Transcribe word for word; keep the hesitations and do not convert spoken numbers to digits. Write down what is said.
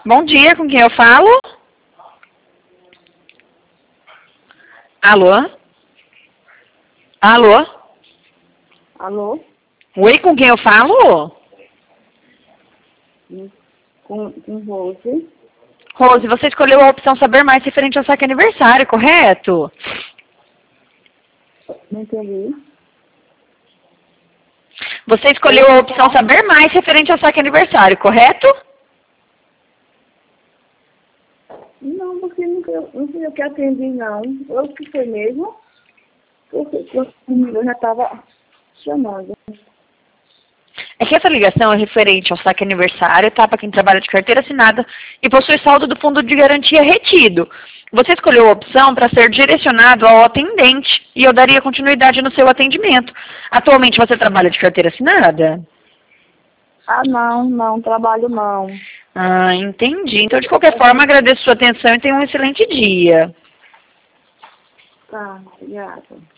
Bom dia, com quem eu falo? Alô? Alô? Alô? Oi, com quem eu falo? Com, com você? Rose, você escolheu a opção saber mais referente ao saque aniversário, correto? Não entendi. Você escolheu a opção saber mais referente ao saque aniversário, correto? Não, porque nunca, não fui eu que atendi, não. Eu que foi mesmo. Porque eu já estava chamando. É que essa ligação é referente ao saque aniversário, tá? Para quem trabalha de carteira assinada e possui saldo do fundo de garantia retido. Você escolheu a opção para ser direcionado ao atendente e eu daria continuidade no seu atendimento. Atualmente você trabalha de carteira assinada? Ah, não, não, trabalho não. Ah, entendi. Então, de qualquer forma, agradeço sua atenção e tenha um excelente dia. Tá, obrigada.